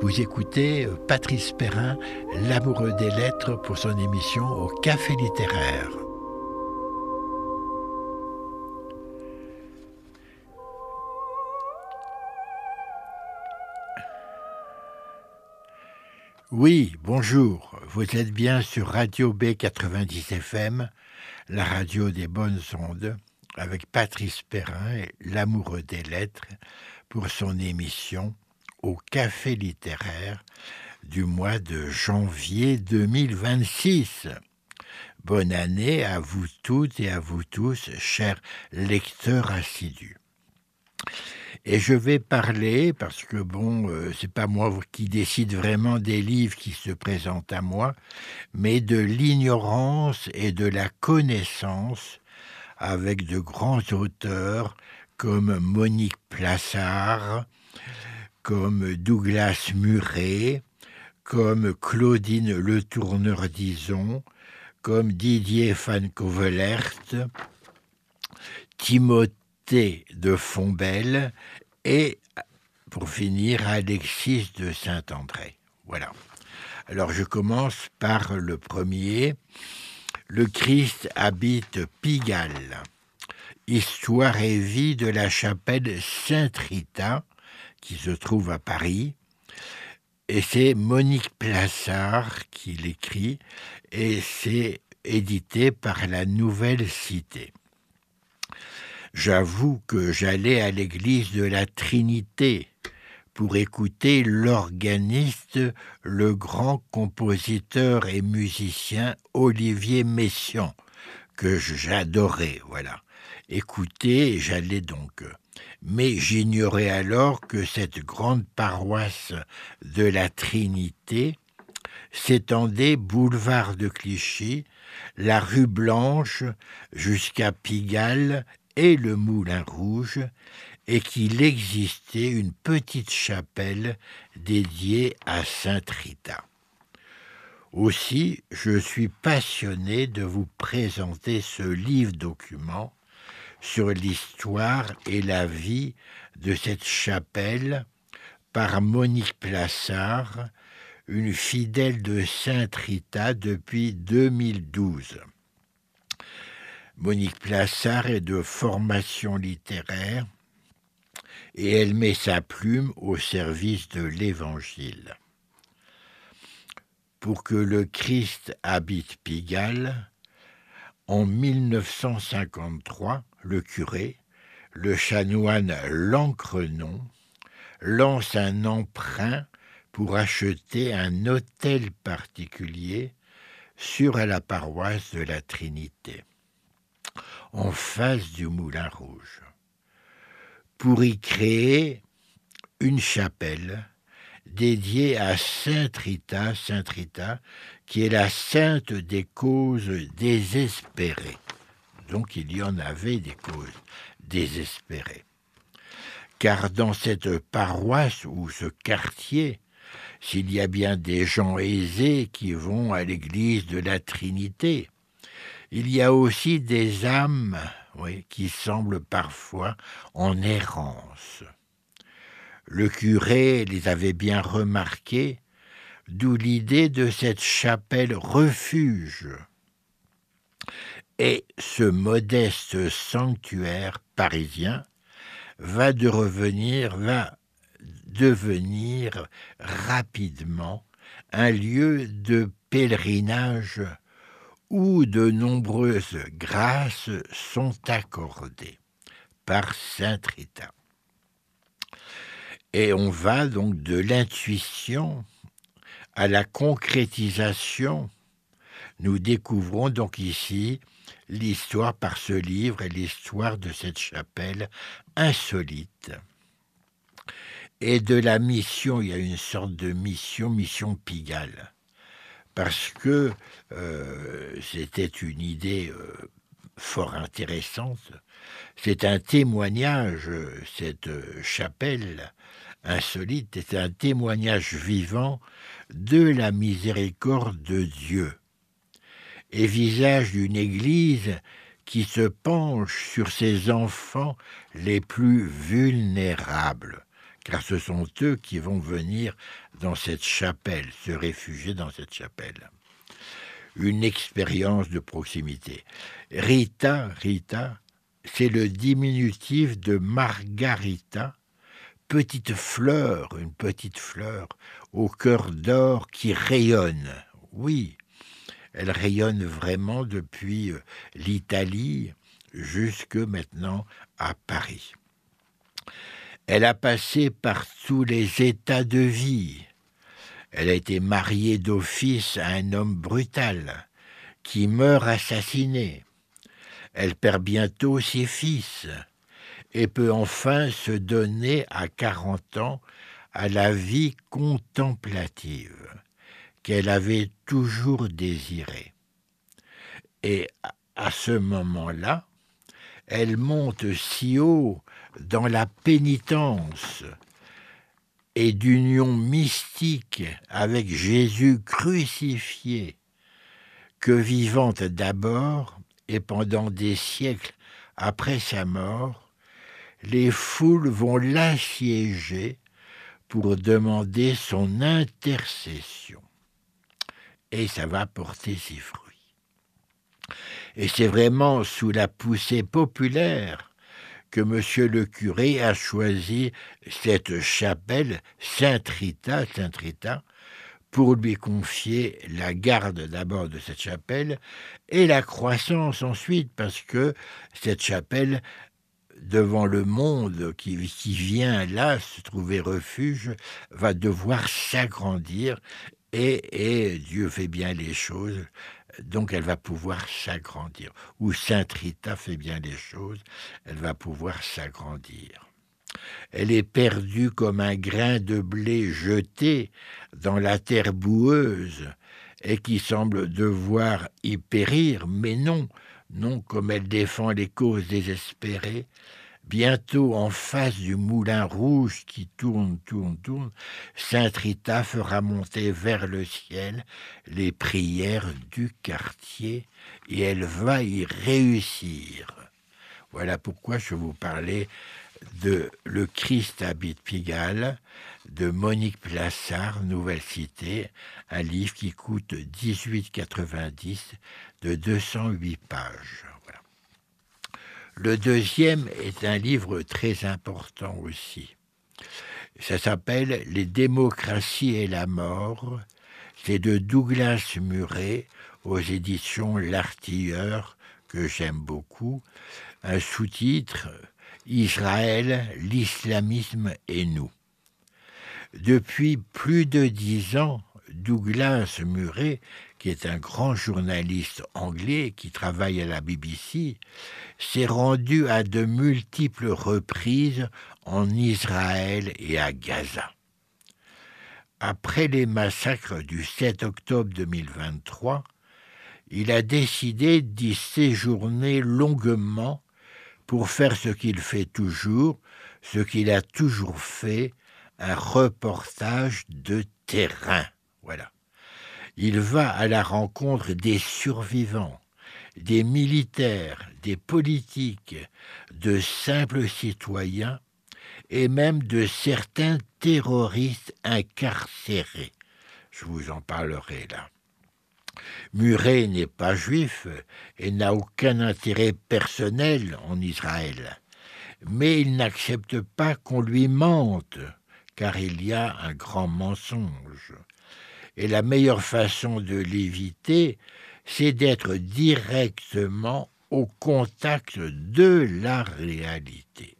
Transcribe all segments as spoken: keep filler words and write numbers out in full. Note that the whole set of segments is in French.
Vous écoutez Patrice Perrin, l'amoureux des lettres, pour son émission au Café littéraire. Oui, bonjour, vous êtes bien sur Radio B quatre-vingt-dix F M, la radio des bonnes ondes, avec Patrice Perrin, l'amoureux des lettres, pour son émission au Café littéraire du mois de janvier deux mille vingt-six. Bonne année à vous toutes et à vous tous, chers lecteurs assidus. Et je vais parler, parce que bon, euh, c'est pas moi qui décide vraiment des livres qui se présentent à moi, mais de l'ignorance et de la connaissance avec de grands auteurs comme Monique Plassard, comme Douglas Murray, comme Claudine Le Tourneur-Dizon, comme Didier Van Covelert, Timothée de Fontbelle et, pour finir, Alexis de Saint-André. Voilà. Alors, je commence par le premier. Le Christ habite Pigalle. Histoire et vie de la chapelle Sainte-Rita, qui se trouve à Paris. Et c'est Monique Plassard qui l'écrit, et c'est édité par la Nouvelle Cité. J'avoue que j'allais à l'église de la Trinité pour écouter l'organiste, le grand compositeur et musicien Olivier Messiaen, que j'adorais, voilà. Écouter, j'allais donc. Mais j'ignorais alors que cette grande paroisse de la Trinité s'étendait boulevard de Clichy, la rue Blanche jusqu'à Pigalle et le Moulin Rouge, et qu'il existait une petite chapelle dédiée à Sainte Rita. Aussi, je suis passionné de vous présenter ce livre-document sur l'histoire et la vie de cette chapelle par Monique Plassard, une fidèle de Sainte Rita depuis deux mille douze. Monique Plassard est de formation littéraire et elle met sa plume au service de l'Évangile. Pour que le Christ habite Pigalle, en mille neuf cent cinquante-trois, le curé, le chanoine Lancrenon, lance un emprunt pour acheter un hôtel particulier sur la paroisse de la Trinité, en face du Moulin Rouge, pour y créer une chapelle dédiée à Sainte Rita, Sainte Rita, qui est la sainte des causes désespérées. Donc il y en avait des causes désespérées. Car dans cette paroisse ou ce quartier, s'il y a bien des gens aisés qui vont à l'église de la Trinité, il y a aussi des âmes, oui, qui semblent parfois en errance. Le curé les avait bien remarqués, d'où l'idée de cette chapelle refuge. Et ce modeste sanctuaire parisien va de revenir, va devenir rapidement un lieu de pèlerinage où de nombreuses grâces sont accordées par Sainte Rita. Et on va donc de l'intuition à la concrétisation. Nous découvrons donc ici l'histoire par ce livre et l'histoire de cette chapelle insolite. Et de la mission, il y a une sorte de mission, mission Pigalle. Parce que euh, c'était une idée euh, fort intéressante. C'est un témoignage, cette chapelle insolite, c'est un témoignage vivant de la miséricorde de Dieu et visage d'une Église qui se penche sur ses enfants les plus vulnérables, car ce sont eux qui vont venir dans cette chapelle, se réfugier dans cette chapelle. Une expérience de proximité. Rita, Rita, c'est le diminutif de Margarita, petite fleur, une petite fleur au cœur d'or qui rayonne. Oui, elle rayonne vraiment depuis l'Italie jusque maintenant à Paris. Elle a passé par tous les états de vie. Elle a été mariée d'office à un homme brutal qui meurt assassiné. Elle perd bientôt ses fils et peut enfin se donner à quarante ans à la vie contemplative qu'elle avait toujours désirée. Et à ce moment-là, elle monte si haut dans la pénitence et d'union mystique avec Jésus crucifié, que vivante d'abord et pendant des siècles après sa mort, les foules vont l'assiéger pour demander son intercession. Et ça va porter ses fruits. Et c'est vraiment sous la poussée populaire que monsieur le curé a choisi cette chapelle Sainte-Rita, Sainte-Rita, pour lui confier la garde d'abord de cette chapelle et la croissance ensuite, parce que cette chapelle, devant le monde qui, qui vient là se trouver refuge, va devoir s'agrandir et, et Dieu fait bien les choses, donc elle va pouvoir s'agrandir. Ou Sainte Rita fait bien les choses, elle va pouvoir s'agrandir. Elle est perdue comme un grain de blé jeté dans la terre boueuse et qui semble devoir y périr, mais non, non, comme elle défend les causes désespérées, bientôt en face du moulin rouge qui tourne, tourne, tourne, Sainte Rita fera monter vers le ciel les prières du quartier et elle va y réussir. Voilà pourquoi je vous parlais de Le Christ habite Pigalle, de Monique Plassard, Nouvelle Cité, un livre qui coûte dix-huit euros quatre-vingt-dix de deux cent huit pages. Voilà. Le deuxième est un livre très important aussi. Ça s'appelle « Les démocraties et la mort ». C'est de Douglas Murray aux éditions L'Artilleur, que j'aime beaucoup. Un sous-titre « Israël, l'islamisme et nous ». Depuis plus de dix ans, Douglas Murray, qui est un grand journaliste anglais qui travaille à la B B C, s'est rendu à de multiples reprises en Israël et à Gaza. Après les massacres du sept octobre deux mille vingt-trois, il a décidé d'y séjourner longuement pour faire ce qu'il fait toujours, ce qu'il a toujours fait, un reportage de terrain. Voilà. Il va à la rencontre des survivants, des militaires, des politiques, de simples citoyens et même de certains terroristes incarcérés. Je vous en parlerai là. Murray n'est pas juif et n'a aucun intérêt personnel en Israël, mais il n'accepte pas qu'on lui mente, car il y a un grand mensonge. Et la meilleure façon de l'éviter, c'est d'être directement au contact de la réalité.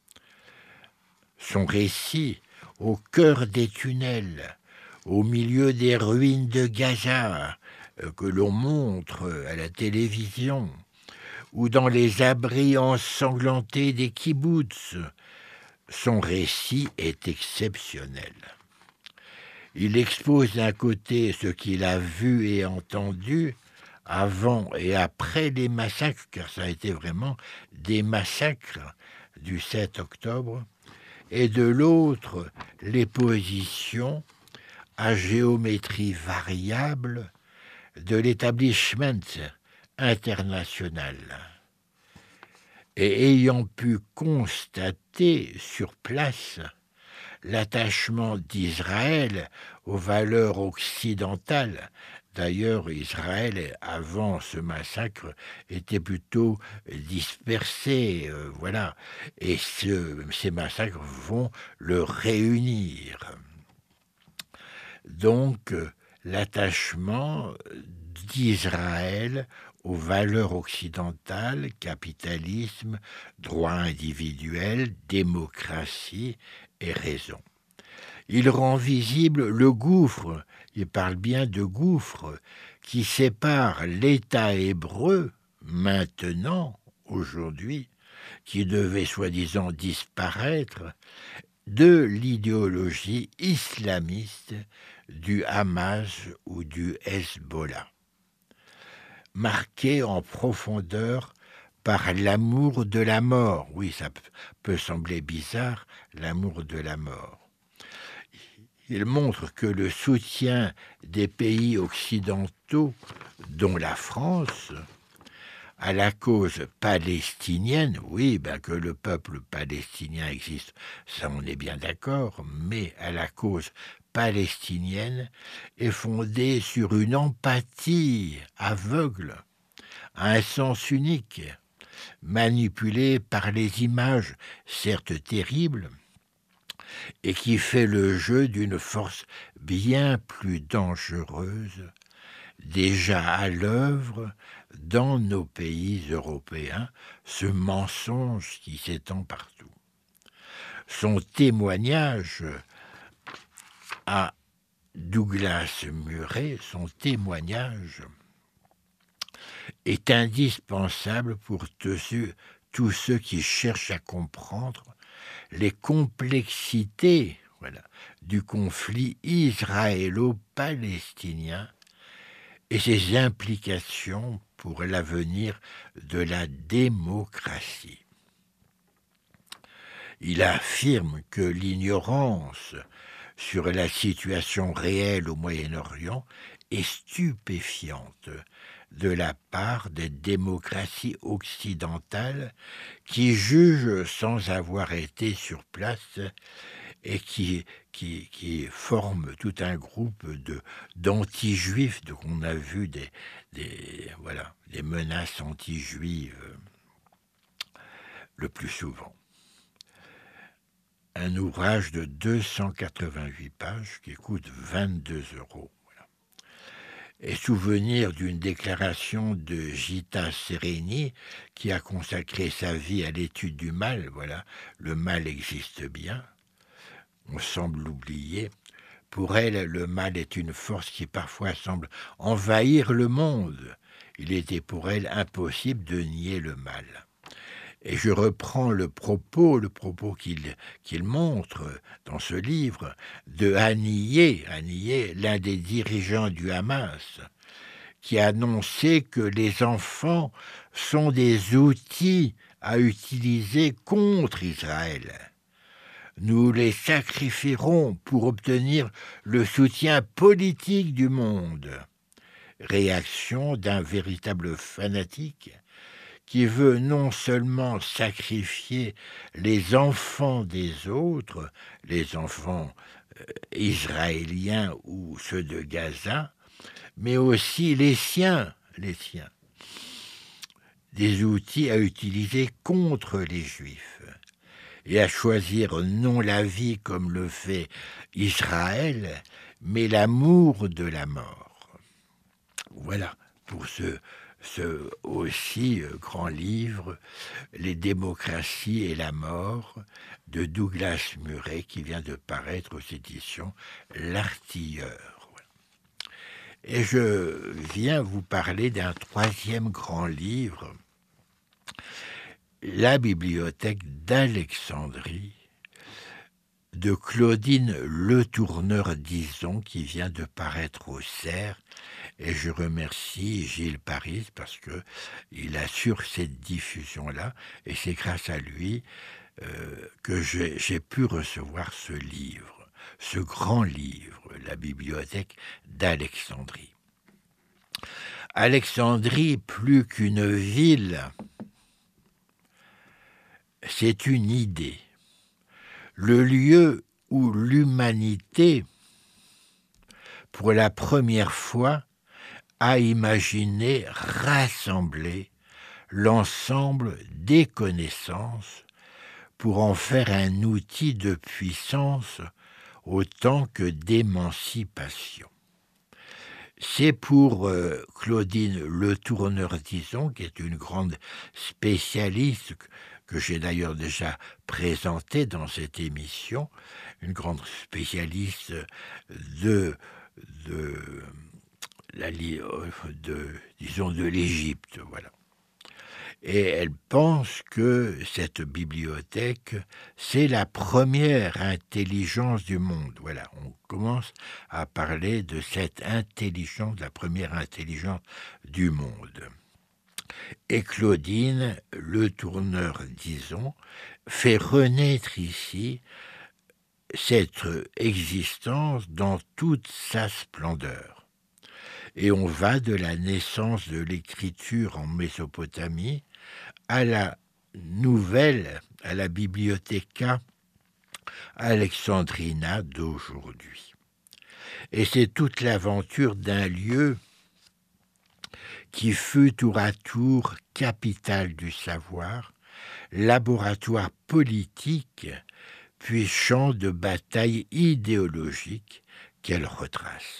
Son récit, au cœur des tunnels, au milieu des ruines de Gaza, que l'on montre à la télévision, ou dans les abris ensanglantés des kibboutz, son récit est exceptionnel. Il expose d'un côté ce qu'il a vu et entendu avant et après les massacres, car ça a été vraiment des massacres du sept octobre, et de l'autre, les positions à géométrie variable de l'établissement international. Et ayant pu constater sur place l'attachement d'Israël aux valeurs occidentales. D'ailleurs, Israël, avant ce massacre, était plutôt dispersé, euh, voilà. Et ce, ces massacres vont le réunir. Donc, euh, l'attachement d'Israël aux valeurs occidentales, capitalisme, droit individuel, démocratie et raison. Il rend visible le gouffre, il parle bien de gouffre, qui sépare l'État hébreu, maintenant, aujourd'hui, qui devait soi-disant disparaître, de l'idéologie islamiste du Hamas ou du Hezbollah, marqué en profondeur par l'amour de la mort. Oui, ça peut sembler bizarre, l'amour de la mort. Il montre que le soutien des pays occidentaux, dont la France, à la cause palestinienne, oui, ben que le peuple palestinien existe, ça on est bien d'accord, mais à la cause palestinienne est fondée sur une empathie aveugle, à un sens unique, manipulée par les images, certes terribles, et qui fait le jeu d'une force bien plus dangereuse, déjà à l'œuvre dans nos pays européens, ce mensonge qui s'étend partout. Son témoignage à Douglas Murray, son témoignage est indispensable pour tous ceux, tous ceux qui cherchent à comprendre les complexités, voilà, du conflit israélo-palestinien et ses implications pour l'avenir de la démocratie. Il affirme que l'ignorance sur la situation réelle au Moyen-Orient est stupéfiante de la part des démocraties occidentales qui jugent sans avoir été sur place et qui, qui, qui forment tout un groupe de, d'anti-juifs. Donc on a vu des, des, voilà, des menaces anti-juives le plus souvent. Un ouvrage de deux cent quatre-vingt-huit pages qui coûte vingt-deux euros. Voilà. Et souvenir d'une déclaration de Gita Sereni qui a consacré sa vie à l'étude du mal. Voilà, le mal existe bien. On semble l'oublier. Pour elle, le mal est une force qui parfois semble envahir le monde. Il était pour elle impossible de nier le mal. Et je reprends le propos, le propos qu'il qu'il montre dans ce livre, de Haniyeh, Haniyeh, l'un des dirigeants du Hamas, qui a annoncé que les enfants sont des outils à utiliser contre Israël. Nous les sacrifierons pour obtenir le soutien politique du monde. Réaction d'un véritable fanatique qui veut non seulement sacrifier les enfants des autres, les enfants euh, israéliens ou ceux de Gaza, mais aussi les siens, les siens, des outils à utiliser contre les Juifs, et à choisir non la vie comme le fait Israël, mais l'amour de la mort. Voilà, pour ce, ce aussi euh, grand livre, Les démocraties et la mort, de Douglas Murray, qui vient de paraître aux éditions L'Artilleur. Voilà. Et je viens vous parler d'un troisième grand livre, La bibliothèque d'Alexandrie, de Claudine Letourneur-Dizon, qui vient de paraître au Cerf. Et je remercie Gilles Paris parce qu'il assure cette diffusion-là. Et c'est grâce à lui euh, que j'ai, j'ai pu recevoir ce livre, ce grand livre, La bibliothèque d'Alexandrie. Alexandrie, plus qu'une ville, c'est une idée. Le lieu où l'humanité, pour la première fois, a imaginé rassembler l'ensemble des connaissances pour en faire un outil de puissance autant que d'émancipation. C'est pour euh, Claudine Le Tourneur-Dison, qui est une grande spécialiste, que, que j'ai d'ailleurs déjà présentée dans cette émission, une grande spécialiste de, de, la, de, disons, de l'Égypte, voilà. Et elle pense que cette bibliothèque, c'est la première intelligence du monde. Voilà, on commence à parler de cette intelligence, la première intelligence du monde. Et Claudine, Le Tourneur, disons, fait renaître ici cette existence dans toute sa splendeur. Et on va de la naissance de l'écriture en Mésopotamie à la nouvelle, à la Bibliotheca Alexandrina d'aujourd'hui. Et c'est toute l'aventure d'un lieu qui fut tour à tour capitale du savoir, laboratoire politique, puis champ de bataille idéologique qu'elle retrace.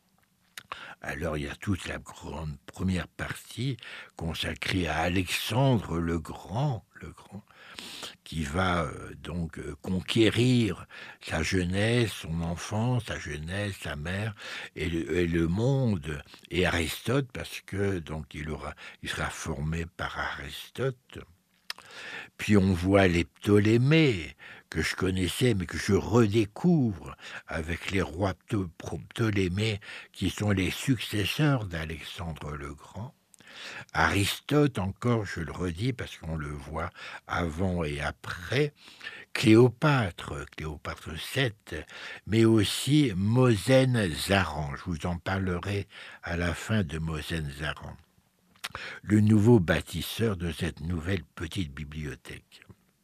Alors il y a toute la grande première partie consacrée à Alexandre le Grand, le Grand, qui va euh, donc euh, conquérir sa jeunesse, son enfance, sa jeunesse, sa mère et le, et le monde, et Aristote, parce que donc il aura, il sera formé par Aristote. Puis on voit les Ptolémées, que je connaissais, mais que je redécouvre avec les rois Ptolémées, qui sont les successeurs d'Alexandre le Grand. Aristote, encore, je le redis, parce qu'on le voit avant et après, Cléopâtre, Cléopâtre sept, mais aussi Mosène Zaran. Je vous en parlerai à la fin de Mosène Zaran, le nouveau bâtisseur de cette nouvelle petite bibliothèque.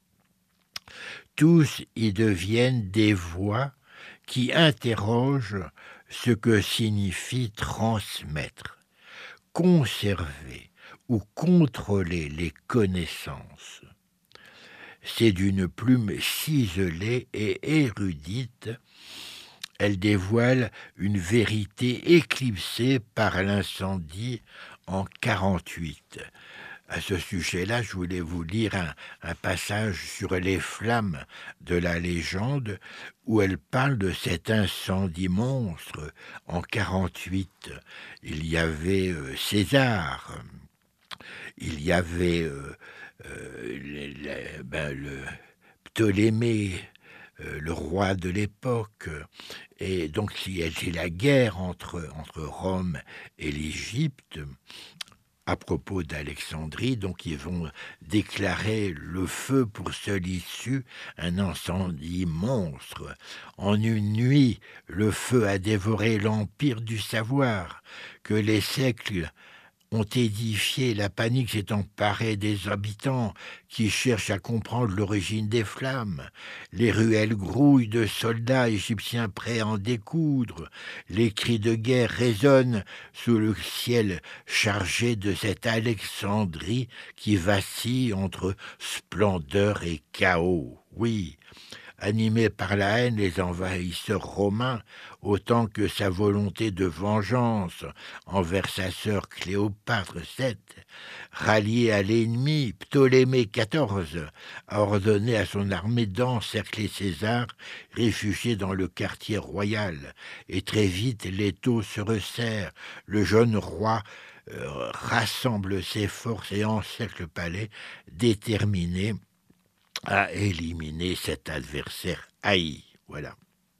Tous y deviennent des voix qui interrogent ce que signifie transmettre, conserver ou contrôler les connaissances. C'est d'une plume ciselée et érudite, elle dévoile une vérité éclipsée par l'incendie en quarante-huit. À ce sujet-là, je voulais vous lire un, un passage sur les flammes de la légende où elle parle de cet incendie monstre en quarante-huit. Il y avait euh, César, il y avait euh, euh, les, les, ben, le Ptolémée, euh, le roi de l'époque, et donc c'est la guerre entre, entre Rome et l'Égypte. À propos d'Alexandrie, donc ils vont déclarer le feu pour seule issue, un incendie monstre. En une nuit, le feu a dévoré l'empire du savoir, que les siècles ont édifié. La panique s'est emparée des habitants qui cherchent à comprendre l'origine des flammes. Les ruelles grouillent de soldats égyptiens prêts à en découdre. Les cris de guerre résonnent sous le ciel chargé de cette Alexandrie qui vacille entre splendeur et chaos. Oui, animés par la haine, les envahisseurs romains, autant que sa volonté de vengeance envers sa sœur Cléopâtre sept, rallié à l'ennemi, Ptolémée quatorze a ordonné à son armée d'encercler César, réfugié dans le quartier royal. Et très vite, l'étau se resserre. Le jeune roi euh, rassemble ses forces et encercle le palais, déterminé à éliminer cet adversaire haï. Voilà.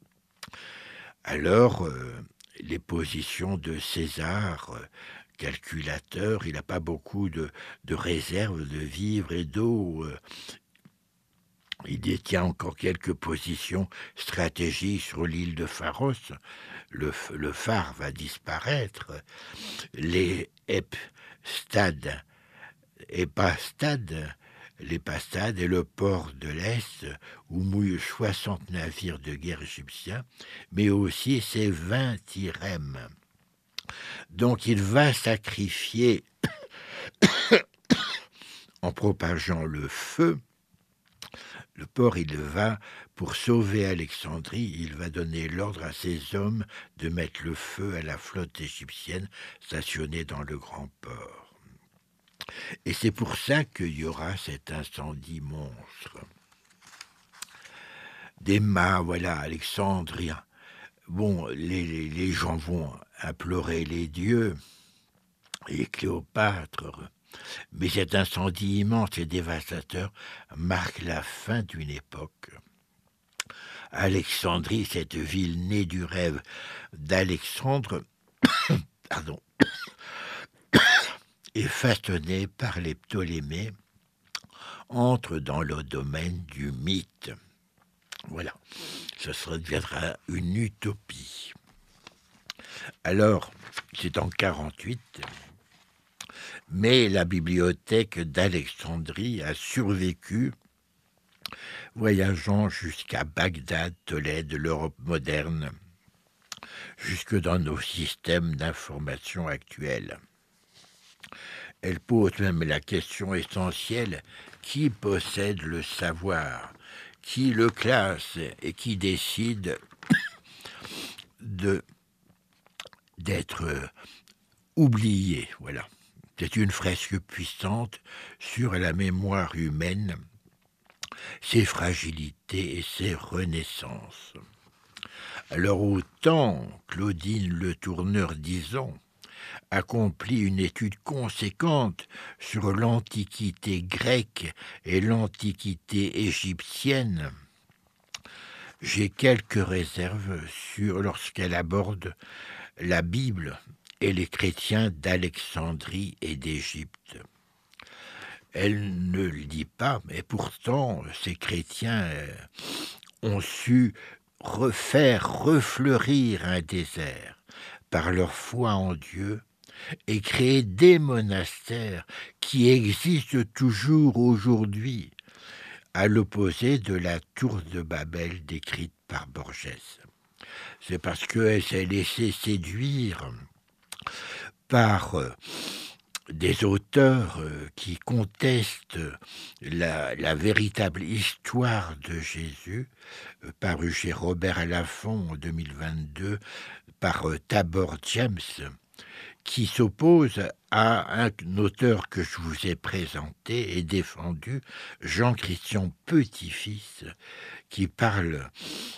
Alors, euh, les positions de César, euh, calculateur, il n'a pas beaucoup de, de réserves de vivres et d'eau. Euh, il détient encore quelques positions stratégiques sur l'île de Pharos. Le, le phare va disparaître. Les Hepstades, Epastades, les passades et le port de l'Est, où mouillent soixante navires de guerre égyptiens, mais aussi ses vingt irèmes. Donc il va sacrifier, en propageant le feu, le port, il va, pour sauver Alexandrie, il va donner l'ordre à ses hommes de mettre le feu à la flotte égyptienne stationnée dans le grand port. Et c'est pour ça qu'il y aura cet incendie monstre. Des mâts, voilà, alexandriens. Bon, les, les, les gens vont implorer les dieux, et Cléopâtre, mais cet incendie immense et dévastateur marque la fin d'une époque. Alexandrie, cette ville née du rêve d'Alexandre, pardon, est façonnée par les Ptolémées, entre dans le domaine du mythe. Voilà, ce sera, deviendra une utopie. Alors, c'est en quarante-huit, mais la bibliothèque d'Alexandrie a survécu, voyageant jusqu'à Bagdad, Tolède, l'Europe moderne, jusque dans nos systèmes d'information actuels. Elle pose même la question essentielle: qui possède le savoir? Qui le classe et qui décide de, d'être oublié? Voilà. C'est une fresque puissante sur la mémoire humaine, ses fragilités et ses renaissances. Alors autant Claudine Le Tourneur, disons, accomplit une étude conséquente sur l'Antiquité grecque et l'Antiquité égyptienne, j'ai quelques réserves sur lorsqu'elle aborde la Bible et les chrétiens d'Alexandrie et d'Égypte. Elle ne le dit pas, mais pourtant ces chrétiens ont su refaire refleurir un désert par leur foi en Dieu et créer des monastères qui existent toujours aujourd'hui, à l'opposé de la tour de Babel décrite par Borges. C'est parce qu'elle s'est laissée séduire par euh, des auteurs euh, qui contestent la, la véritable histoire de Jésus, euh, paru chez Robert Laffont en deux mille vingt-deux, par euh, Tabor James, qui s'oppose à un auteur que je vous ai présenté et défendu, Jean-Christian Petit-Fils, qui parle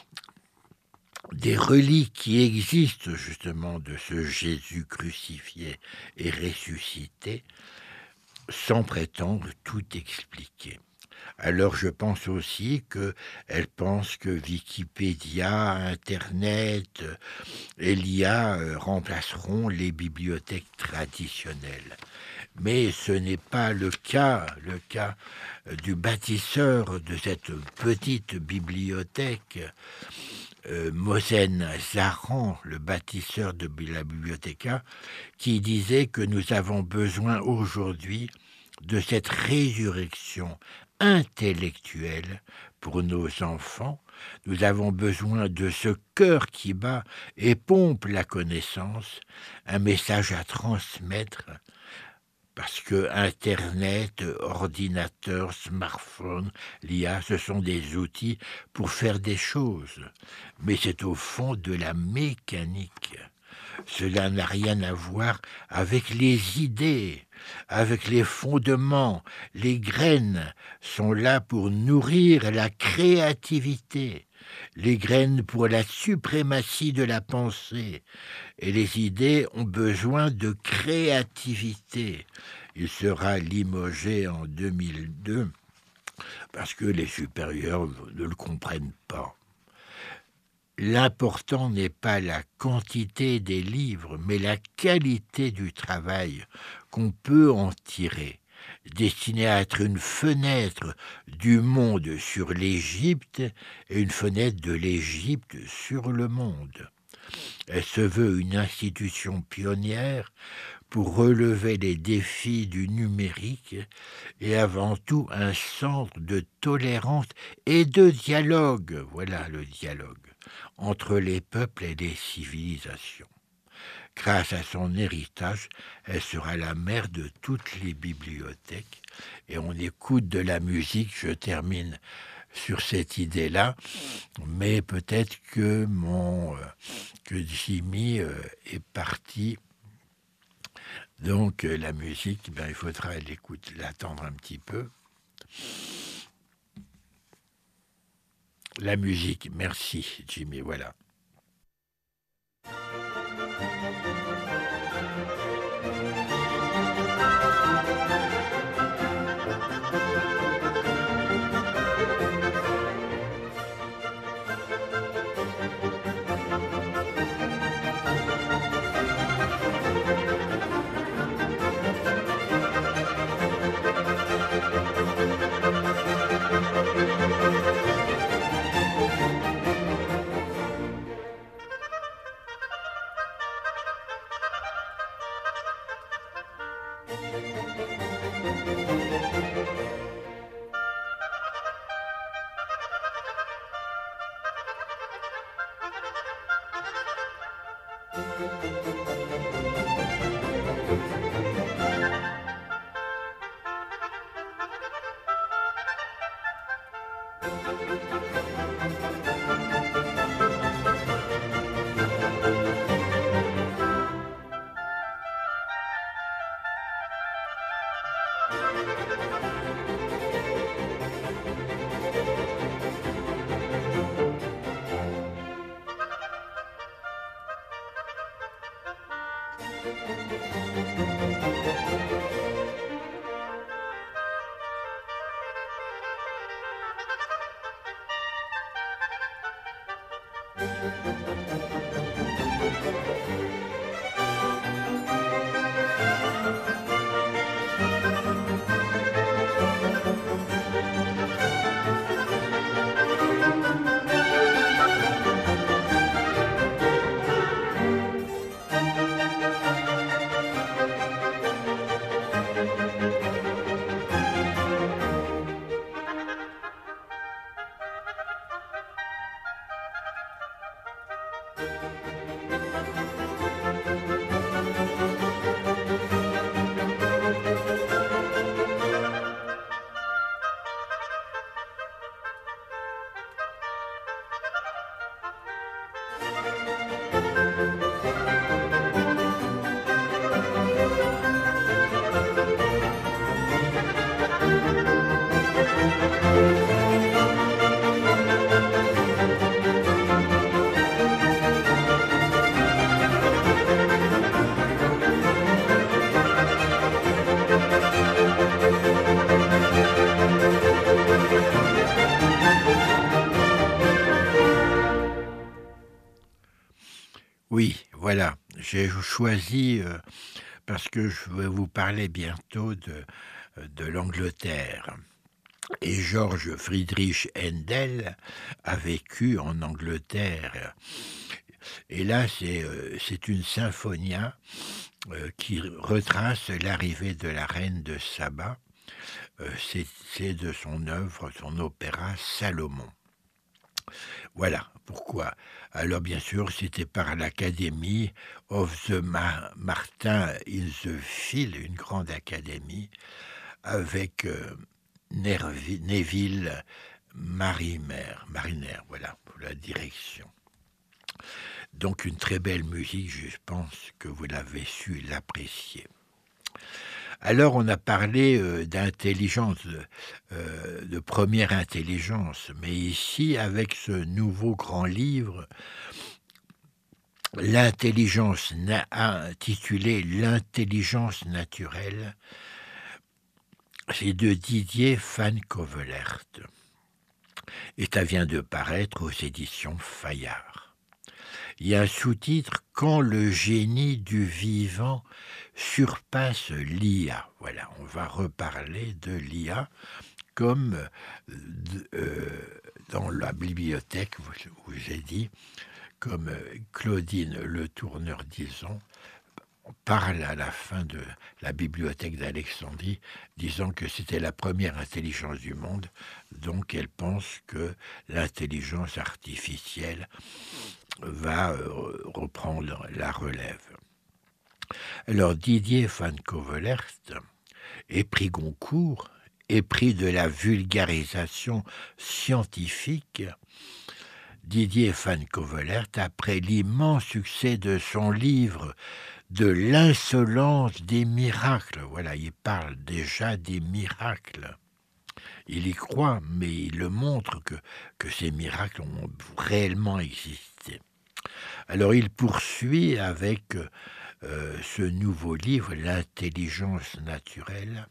des reliques qui existent justement de ce Jésus crucifié et ressuscité, sans prétendre tout expliquer. Alors je pense aussi qu'elle pense que Wikipédia, Internet et l'I A remplaceront les bibliothèques traditionnelles. Mais ce n'est pas le cas, le cas du bâtisseur de cette petite bibliothèque, euh, Mohsen Zaran, le bâtisseur de la Bibliothéca, qui disait que nous avons besoin aujourd'hui de cette résurrection intellectuelle pour nos enfants. Nous avons besoin de ce cœur qui bat et pompe la connaissance, un message à transmettre, parce que Internet, ordinateur, smartphone, l'I A, ce sont des outils pour faire des choses, mais c'est au fond de la mécanique. Cela n'a rien à voir avec les idées, avec les fondements. Les graines sont là pour nourrir la créativité, les graines pour la suprématie de la pensée. Et les idées ont besoin de créativité. Il sera limogé en deux mille deux parce que les supérieurs ne le comprennent pas. L'important n'est pas la quantité des livres, mais la qualité du travail qu'on peut en tirer, destiné à être une fenêtre du monde sur l'Égypte et une fenêtre de l'Égypte sur le monde. Elle se veut une institution pionnière pour relever les défis du numérique et avant tout un centre de tolérance et de dialogue, voilà le dialogue, entre les peuples et les civilisations. Grâce à son héritage, elle sera la mère de toutes les bibliothèques. Et on écoute de la musique, je termine sur cette idée-là, mais peut-être que mon euh, que Jimmy euh, est parti. Donc euh, la musique, ben, il faudra l'écouter, l'attendre un petit peu. La musique, merci Jimmy, voilà. Oui, voilà, j'ai choisi euh, parce que je vais vous parler bientôt de, de l'Angleterre. Et George Friedrich Händel a vécu en Angleterre. Et là, c'est euh, c'est une symphonia euh, qui retrace l'arrivée de la reine de Saba. Euh, c'est c'est de son œuvre, son opéra Salomon. Voilà pourquoi. Alors bien sûr, c'était par l'Academy of the Ma- Martin in the Field, une grande académie, avec euh, Nervi- Neville Mariner, Mariner, voilà, pour la direction. Donc une très belle musique, je pense que vous l'avez su l'apprécier. Alors on a parlé euh, d'intelligence, euh, de première intelligence, mais ici, avec ce nouveau grand livre, l'intelligence na- intitulé L'intelligence naturelle, c'est de Didier Van Covelert. Et ça vient de paraître aux éditions Fayard. Il y a un sous-titre « Quand le génie du vivant surpasse l'I A ». Voilà, on va reparler de l'I A comme euh, dans la bibliothèque, où j'ai dit, comme Claudine Le Tourneur disons, parle à la fin de la bibliothèque d'Alexandrie, disant que c'était la première intelligence du monde, donc elle pense que l'intelligence artificielle va euh, reprendre la relève. Alors Didier van Covelert est prix Goncourt, est prix de la vulgarisation scientifique. Didier van Covelert, après l'immense succès de son livre de l'insolence des miracles, voilà, il parle déjà des miracles. Il y croit, mais il le montre que, que ces miracles ont réellement existé. Alors il poursuit avec euh, ce nouveau livre, L'intelligence naturelle.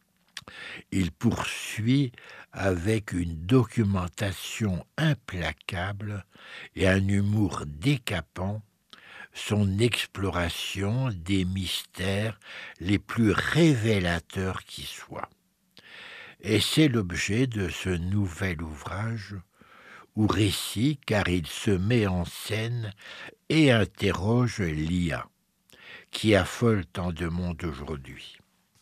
Il poursuit avec une documentation implacable et un humour décapant son exploration des mystères les plus révélateurs qui soient. Et c'est l'objet de ce nouvel ouvrage, ou récit, car il se met en scène et interroge l'I A, qui affole tant de monde aujourd'hui.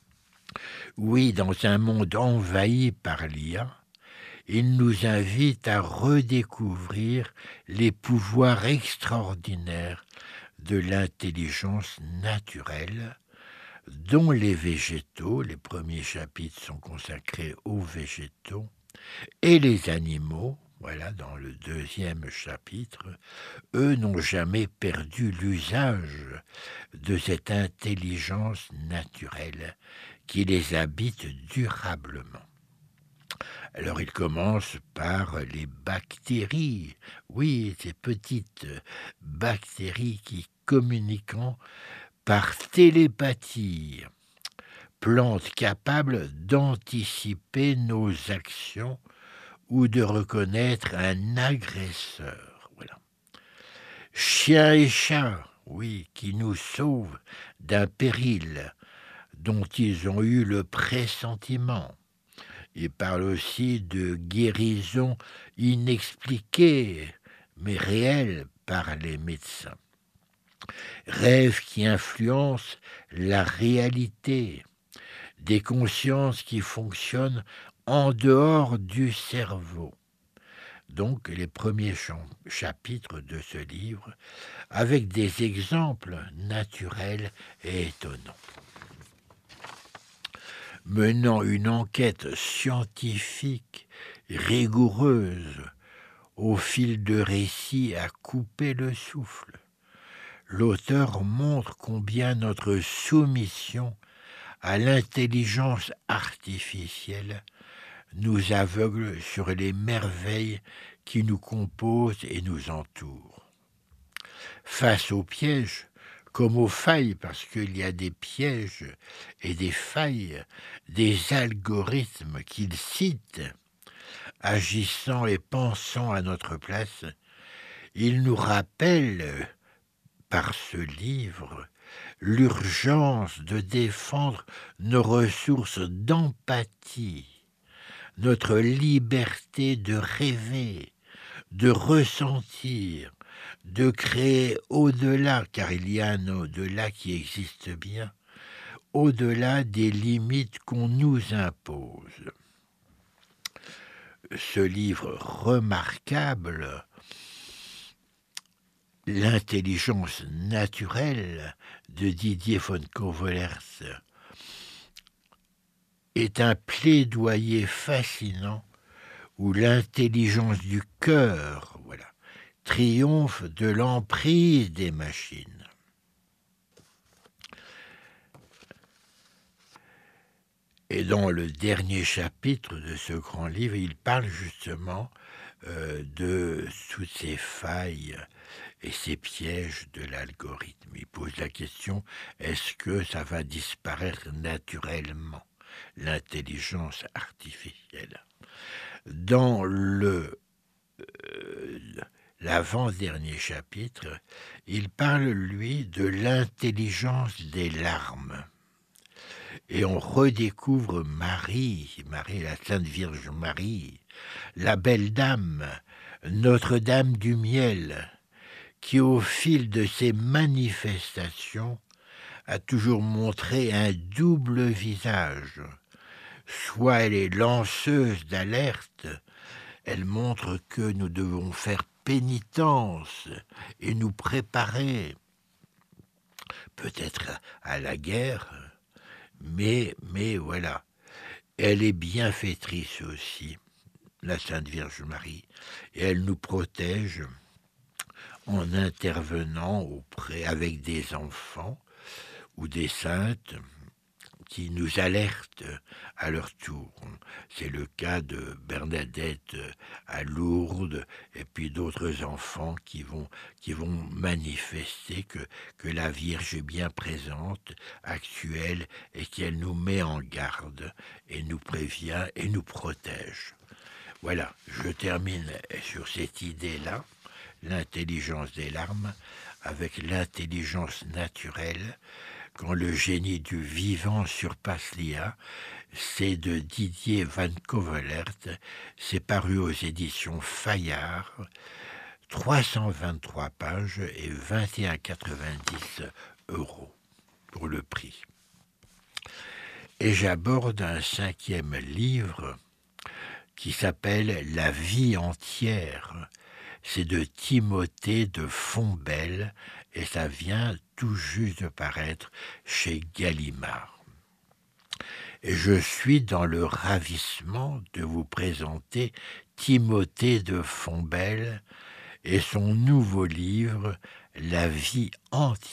Oui, dans un monde envahi par l'I A, il nous invite à redécouvrir les pouvoirs extraordinaires de l'intelligence naturelle, dont les végétaux, les premiers chapitres sont consacrés aux végétaux, et les animaux, voilà, dans le deuxième chapitre, eux n'ont jamais perdu l'usage de cette intelligence naturelle qui les habite durablement. Alors il commence par les bactéries, oui, ces petites bactéries qui communiquent par télépathie, plantes capables d'anticiper nos actions ou de reconnaître un agresseur. Voilà. Chiens et chats, oui, qui nous sauvent d'un péril dont ils ont eu le pressentiment. Il parle aussi de guérison inexpliquée, mais réelle par les médecins. Rêves qui influencent la réalité, des consciences qui fonctionnent en dehors du cerveau. Donc, les premiers chapitres de ce livre, avec des exemples naturels et étonnants. Menant une enquête scientifique rigoureuse, au fil de récits à couper le souffle, l'auteur montre combien notre soumission à l'intelligence artificielle nous aveugle sur les merveilles qui nous composent et nous entourent. Face aux pièges, comme aux failles, parce qu'il y a des pièges et des failles, des algorithmes qu'il cite, agissant et pensant à notre place, il nous rappelle, par ce livre, l'urgence de défendre nos ressources d'empathie, notre liberté de rêver, de ressentir, de créer au-delà, car il y a un au-delà qui existe bien, au-delà des limites qu'on nous impose. Ce livre remarquable, L'intelligence naturelle de Didier van Covelert, est un plaidoyer fascinant où l'intelligence du cœur, voilà, triomphe de l'emprise des machines. Et dans le dernier chapitre de ce grand livre, il parle justement euh, de toutes ces failles et ces pièges de l'algorithme. Il pose la question, est-ce que ça va disparaître naturellement, l'intelligence artificielle? Dans le euh, l'avant-dernier chapitre, il parle, lui, de l'intelligence des larmes. Et on redécouvre Marie, Marie, la Sainte Vierge Marie, la belle dame, Notre-Dame du Miel, qui, au fil de ses manifestations, a toujours montré un double visage. Soit elle est lanceuse d'alerte, elle montre que nous devons faire pénitence et nous préparer, peut-être à la guerre, mais, mais voilà. Elle est bienfaitrice aussi, la Sainte Vierge Marie, et elle nous protège en intervenant auprès avec des enfants ou des saintes qui nous alertent à leur tour. C'est le cas de Bernadette à Lourdes et puis d'autres enfants qui vont, qui vont manifester que, que la Vierge est bien présente, actuelle, et qu'elle nous met en garde et nous prévient et nous protège. Voilà, je termine sur cette idée-là, l'intelligence des larmes, avec l'intelligence naturelle. Quand le génie du vivant surpasse l'I A, c'est de Didier Van Covelert, c'est paru aux éditions Fayard, trois cent vingt-trois pages et vingt et un virgule quatre-vingt-dix euros pour le prix. Et j'aborde un cinquième livre qui s'appelle « La vie entière ». C'est de Timothée de Fontbelle et ça vient tout juste de paraître chez Gallimard. Et je suis dans le ravissement de vous présenter Timothée de Fontbelle et son nouveau livre « La vie entière ».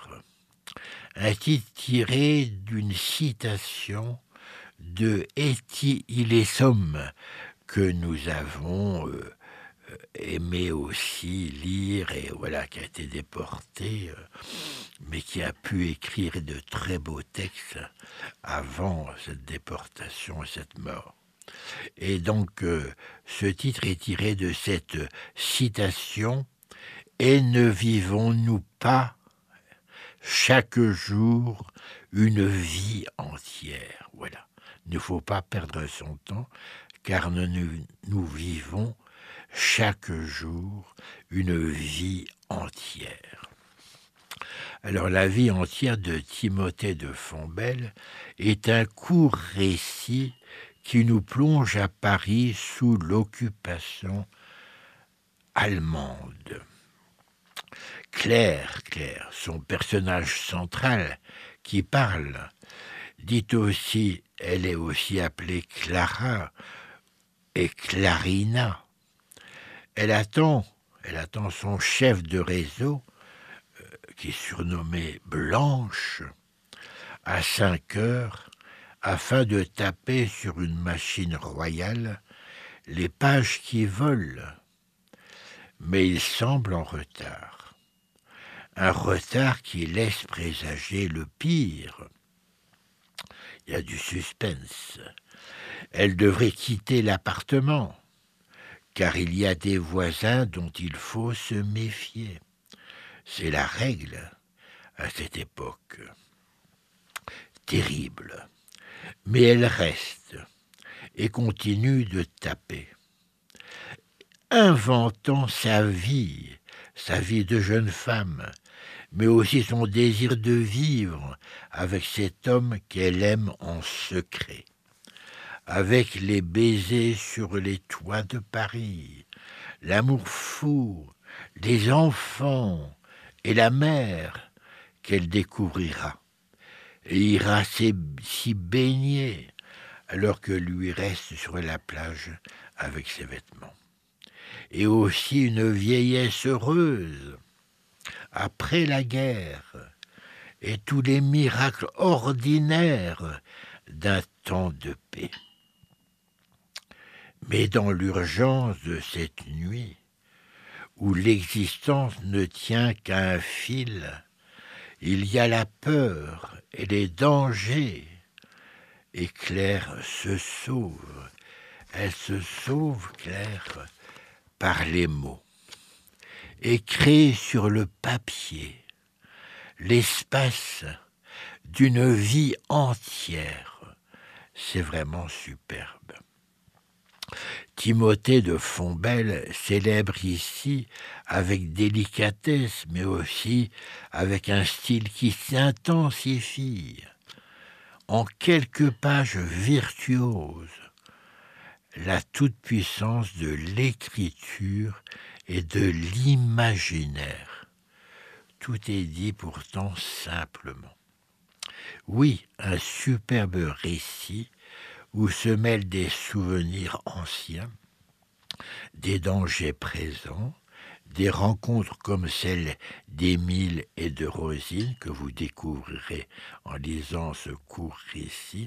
Un titre tiré d'une citation de Etty Hillesum que nous avons euh, aimé aussi lire et voilà, qui a été déporté, euh, mais qui a pu écrire de très beaux textes avant cette déportation et cette mort. Et donc, euh, ce titre est tiré de cette citation « Et ne vivons-nous pas chaque jour une vie entière ?» Voilà. Il ne faut pas perdre son temps, car nous, nous vivons chaque jour une vie entière. Alors, la vie entière de Timothée de Fontbelle est un court récit qui nous plonge à Paris sous l'occupation allemande. Claire, Claire, son personnage central qui parle, dit aussi, elle est aussi appelée Clara et Clarina. Elle attend, elle attend son chef de réseau, euh, qui est surnommé Blanche, à cinq heures, afin de taper sur une machine royale les pages qui volent. Mais il semble en retard. Un retard qui laisse présager le pire. Il y a du suspense. Elle devrait quitter l'appartement, car il y a des voisins dont il faut se méfier. C'est la règle à cette époque. Terrible. Mais elle reste et continue de taper, inventant sa vie, sa vie de jeune femme, mais aussi son désir de vivre avec cet homme qu'elle aime en secret, avec les baisers sur les toits de Paris, l'amour fou, les enfants et la mer qu'elle découvrira, et ira s'y baigner alors que lui reste sur la plage avec ses vêtements. Et aussi une vieillesse heureuse, après la guerre, et tous les miracles ordinaires d'un temps de paix. Mais dans l'urgence de cette nuit, où l'existence ne tient qu'à un fil, il y a la peur et les dangers, et Claire se sauve. Elle se sauve, Claire, par les mots, et crée sur le papier l'espace d'une vie entière. C'est vraiment superbe. Timothée de Fontbelle célèbre ici avec délicatesse, mais aussi avec un style qui s'intensifie. En quelques pages virtuoses, la toute-puissance de l'écriture et de l'imaginaire. Tout est dit pourtant simplement. Oui, un superbe récit où se mêlent des souvenirs anciens, des dangers présents, des rencontres comme celle d'Émile et de Rosine que vous découvrirez en lisant ce court récit,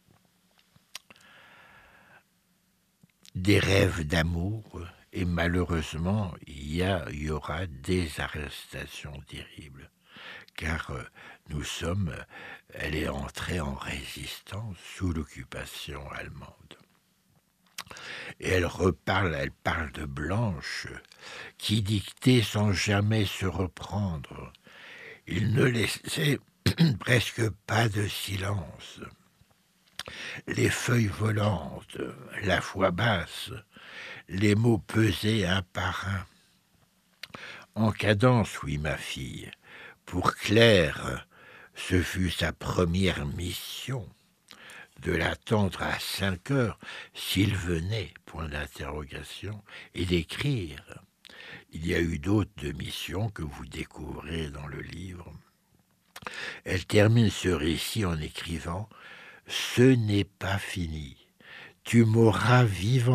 des rêves d'amour, et malheureusement, il y, a, il y aura des arrestations terribles, car euh, nous sommes, elle est entrée en résistance sous l'occupation allemande. Et elle reparle, elle parle de Blanche, qui dictait sans jamais se reprendre. Il ne laissait presque pas de silence. Les feuilles volantes, la voix basse, les mots pesés un par un. En cadence, oui, ma fille. Pour Claire, ce fut sa première mission, de l'attendre à cinq heures, s'il venait, point d'interrogation, et d'écrire. Il y a eu d'autres de missions que vous découvrez dans le livre. Elle termine ce récit en écrivant « Ce n'est pas fini. Tu m'auras vivante. »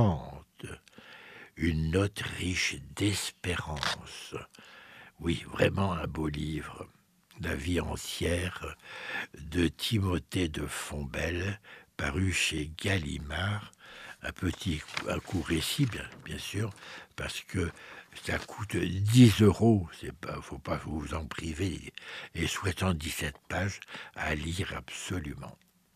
Une note riche d'espérance. Oui, vraiment un beau livre. La vie entière de Timothée de Fontbelle, paru chez Gallimard. Un petit un court récit, bien, bien sûr, parce que ça coûte dix euros. Il ne faut pas vous en priver. Et soixante-dix-sept pages à lire absolument.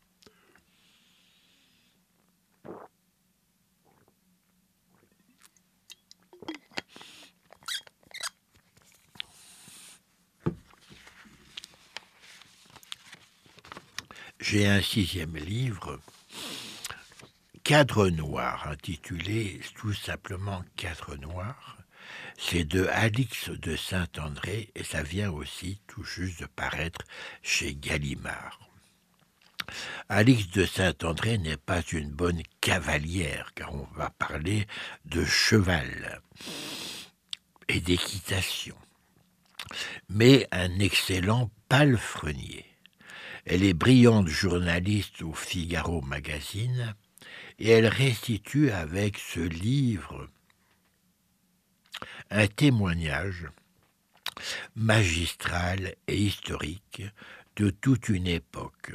J'ai un sixième livre, Cadre noir, intitulé tout simplement Cadre noir. C'est de Alix de Saint-André et ça vient aussi tout juste de paraître chez Gallimard. Alix de Saint-André n'est pas une bonne cavalière, car on va parler de cheval et d'équitation, mais un excellent palefrenier. Elle est brillante journaliste au Figaro Magazine et elle restitue avec ce livre un témoignage magistral et historique de toute une époque,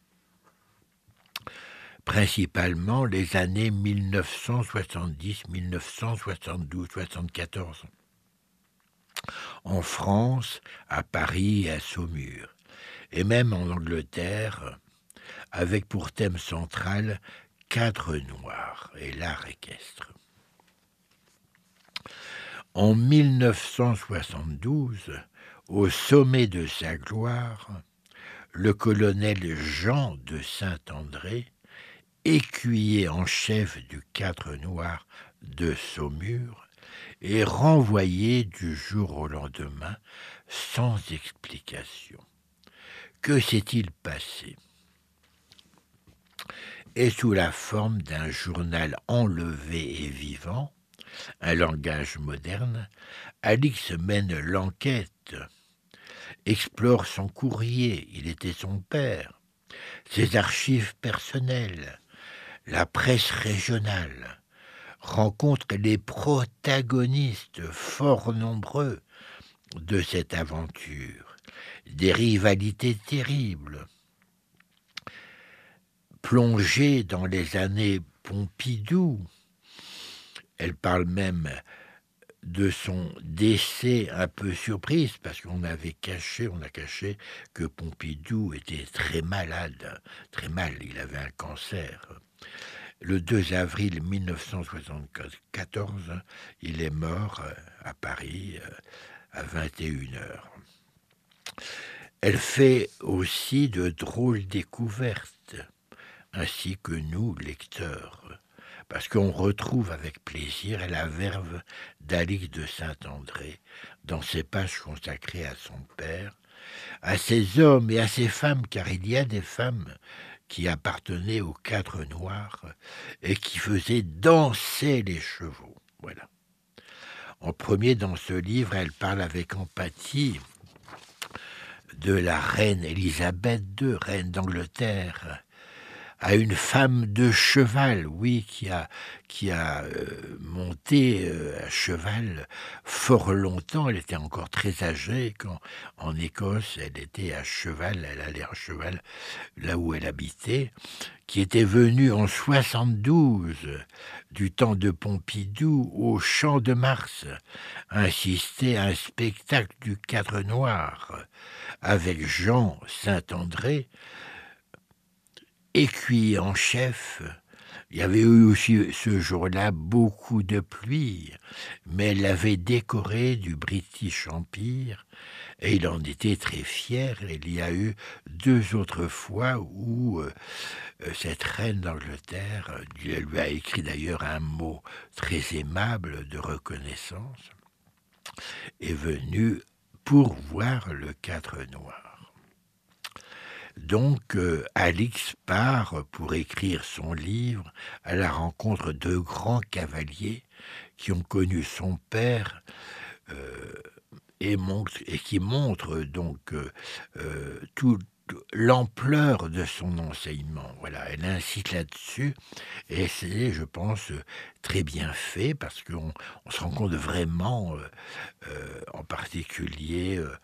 principalement les années mille neuf cent soixante-dix, mille neuf cent soixante-douze, soixante-quatorze, en France, à Paris et à Saumur, et même en Angleterre, avec pour thème central Cadre noir et l'art équestre. En mille neuf cent soixante-douze, au sommet de sa gloire, le colonel Jean de Saint-André, écuyer en chef du Cadre noir de Saumur, est renvoyé du jour au lendemain sans explication. Que s'est-il passé ? Et sous la forme d'un journal enlevé et vivant, un langage moderne, Alix mène l'enquête, explore son courrier, il était son père, ses archives personnelles, la presse régionale, rencontre les protagonistes fort nombreux de cette aventure, des rivalités terribles. Plongée dans les années Pompidou, elle parle même de son décès un peu surprise, parce qu'on avait caché, on a caché que Pompidou était très malade, très mal, il avait un cancer. Le deux avril mille neuf cent soixante-quatorze, il est mort à Paris à vingt et une heures. Elle fait aussi de drôles découvertes, ainsi que nous, lecteurs. parce qu'on retrouve avec plaisir la verve d'Alix de Saint-André dans ses pages consacrées à son père, à ces hommes et à ces femmes, car il y a des femmes qui appartenaient aux quatre noirs et qui faisaient danser les chevaux. Voilà. En premier, dans ce livre, elle parle avec empathie de la reine Élisabeth deux, reine d'Angleterre, à une femme de cheval, oui, qui a, qui a euh, monté euh, à cheval fort longtemps. Elle était encore très âgée quand, en Écosse, elle était à cheval, elle allait à cheval là où elle habitait, qui était venue en soixante-douze, du temps de Pompidou, au Champ de Mars, assister à un spectacle du Quatre Noir, avec Jean Saint-André, écuyer en chef. Il y avait eu aussi ce jour-là beaucoup de pluie, mais elle l'avait décoré du British Empire et il en était très fier. Il y a eu deux autres fois où euh, cette reine d'Angleterre, elle lui a écrit d'ailleurs un mot très aimable de reconnaissance, est venue pour voir le Quatre Noir. Donc, euh, Alix part pour écrire son livre à la rencontre de grands cavaliers qui ont connu son père euh, et, montre, et qui montrent donc euh, euh, tout, l'ampleur de son enseignement. Voilà, elle insiste là-dessus et c'est, je pense, très bien fait parce qu'on on se rend compte vraiment, euh, euh, en particulier, euh,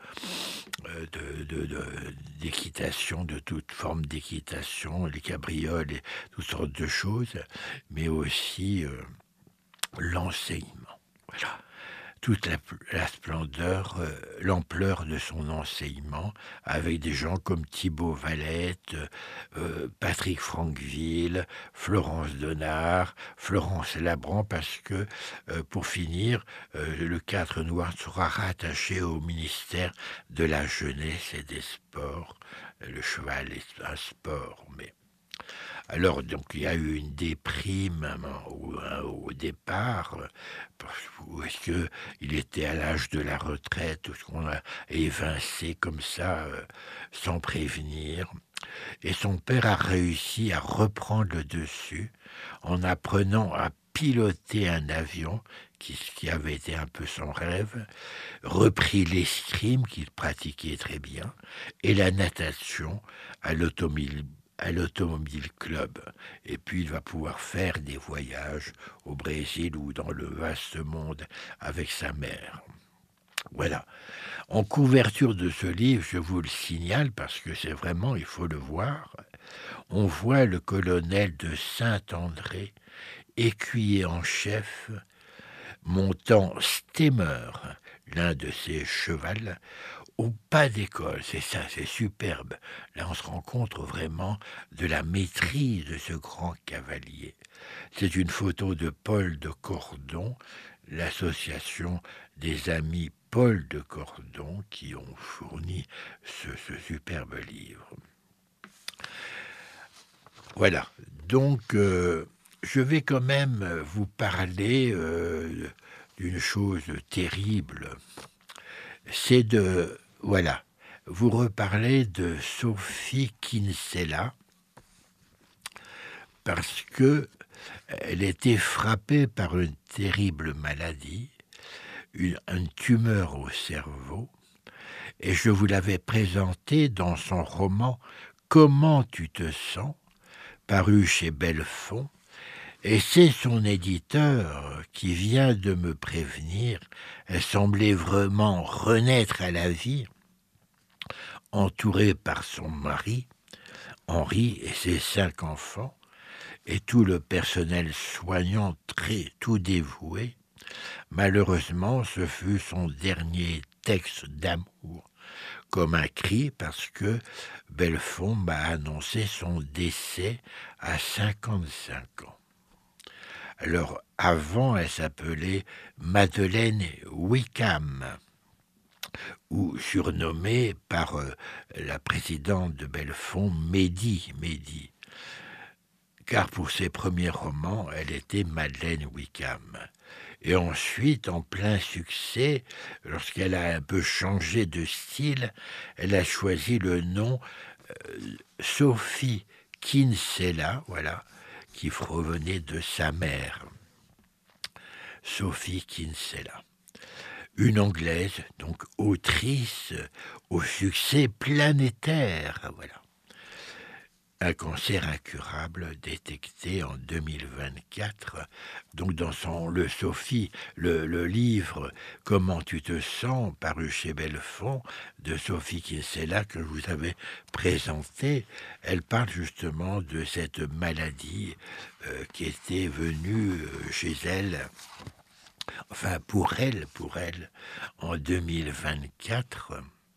de, de, de, d'équitation, de toute forme d'équitation, les cabrioles et toutes sortes de choses, mais aussi euh, l'enseignement. Voilà. Toute la, la splendeur, euh, l'ampleur de son enseignement, avec des gens comme Thibaut Valette, euh, Patrick Franqueville, Florence Donard, Florence Labran, parce que, euh, pour finir, euh, le Quatre Noir sera rattaché au ministère de la Jeunesse et des Sports. Le cheval est un sport, mais... Alors, donc, il y a eu une déprime au, au départ, parce qu'il était à l'âge de la retraite, tout ce qu'on a évincé comme ça, euh, sans prévenir. Et son père a réussi à reprendre le dessus en apprenant à piloter un avion, qui, qui avait été un peu son rêve, repris l'escrime qu'il pratiquait très bien, et la natation à l'automobile à l'Automobile Club. Et puis, il va pouvoir faire des voyages au Brésil ou dans le vaste monde avec sa mère. Voilà. En couverture de ce livre, je vous le signale parce que c'est vraiment, il faut le voir, on voit le colonel de Saint-André, écuyer en chef, montant Steamer, l'un de ses chevals, au pas d'école. C'est ça, c'est superbe. Là, on se rend compte vraiment de la maîtrise de ce grand cavalier. C'est une photo de Paul de Cordon, l'association des amis Paul de Cordon qui ont fourni ce, ce superbe livre. Voilà, donc euh, je vais quand même vous parler euh, d'une chose terrible. C'est de... Voilà, vous reparlez de Sophie Kinsella parce que elle était frappée par une terrible maladie, une, une tumeur au cerveau, et je vous l'avais présentée dans son roman « Comment tu te sens ?» paru chez Bellefond, et c'est son éditeur qui vient de me prévenir. Elle semblait vraiment renaître à la vie, entourée par son mari, Henri, et ses cinq enfants, et tout le personnel soignant très tout dévoué. Malheureusement, ce fut son dernier texte d'amour, comme un cri, parce que Bellefond m'a annoncé son décès à cinquante-cinq ans. Alors, avant, elle s'appelait Madeleine Wickham, ou surnommée par euh, la présidente de Bellefond Médie, Médie. car pour ses premiers romans, elle était Madeleine Wickham. Et ensuite, en plein succès, lorsqu'elle a un peu changé de style, elle a choisi le nom euh, Sophie Kinsella, voilà, qui provenait de sa mère. Sophie Kinsella. Une Anglaise, donc autrice au succès planétaire, voilà. Un cancer incurable détecté en deux mille vingt-quatre. Donc dans son le Sophie, le, le livre Comment tu te sens, paru chez Bellefond, de Sophie Kinsella, que je vous avais présenté, elle parle justement de cette maladie euh, qui était venue euh, chez elle, enfin pour elle, pour elle, en deux mille vingt-quatre.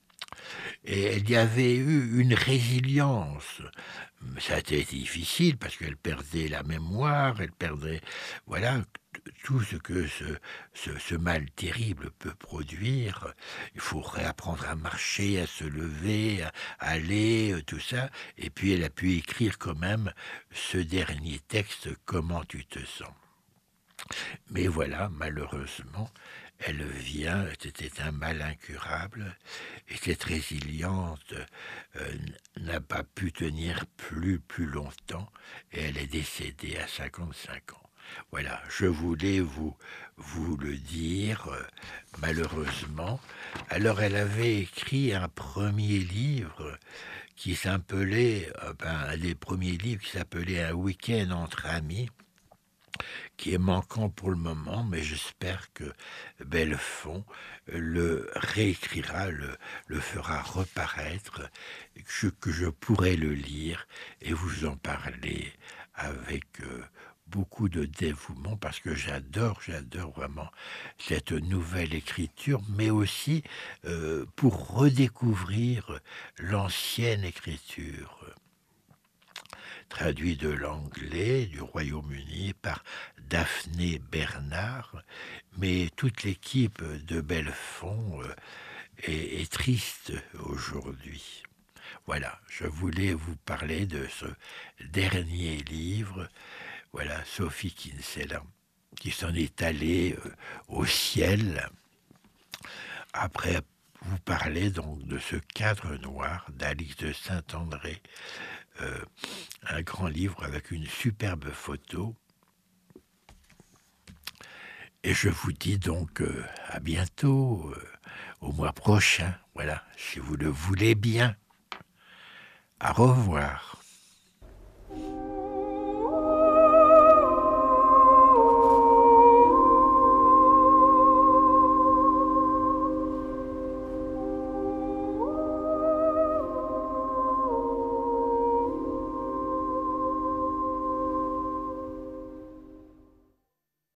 Et elle y avait eu une résilience. Ça a été difficile parce qu'elle perdait la mémoire, elle perdait, voilà, tout ce que ce, ce, ce mal terrible peut produire. Il faut réapprendre à marcher, à se lever, à aller, tout ça. Et puis elle a pu écrire quand même ce dernier texte, Comment tu te sens. Mais voilà, malheureusement, elle vient, c'était un mal incurable, et cette résilience euh, n'a pas pu tenir plus, plus longtemps, et elle est décédée à cinquante-cinq ans. Voilà, je voulais vous, vous le dire, euh, malheureusement. Alors, elle avait écrit un premier livre qui s'appelait, euh, ben, un des premiers livres qui s'appelait Un week-end entre amis, qui est manquant pour le moment, mais j'espère que Bellefond le réécrira, le, le fera reparaître, que je, que je pourrai le lire et vous en parler avec euh, beaucoup de dévouement, parce que j'adore, j'adore vraiment cette nouvelle écriture, mais aussi euh, pour redécouvrir l'ancienne écriture, traduit de l'anglais du Royaume-Uni par Daphné Bernard, mais toute l'équipe de Bellefond euh, est, est triste aujourd'hui. Voilà, je voulais vous parler de ce dernier livre, voilà, Sophie Kinsella, qui s'en est allée euh, au ciel. Après vous parler donc de ce Cadre noir d'Alix de Saint-André, Euh, un grand livre avec une superbe photo. Et je vous dis donc euh, à bientôt, euh, au mois prochain, voilà, si vous le voulez bien. Au revoir.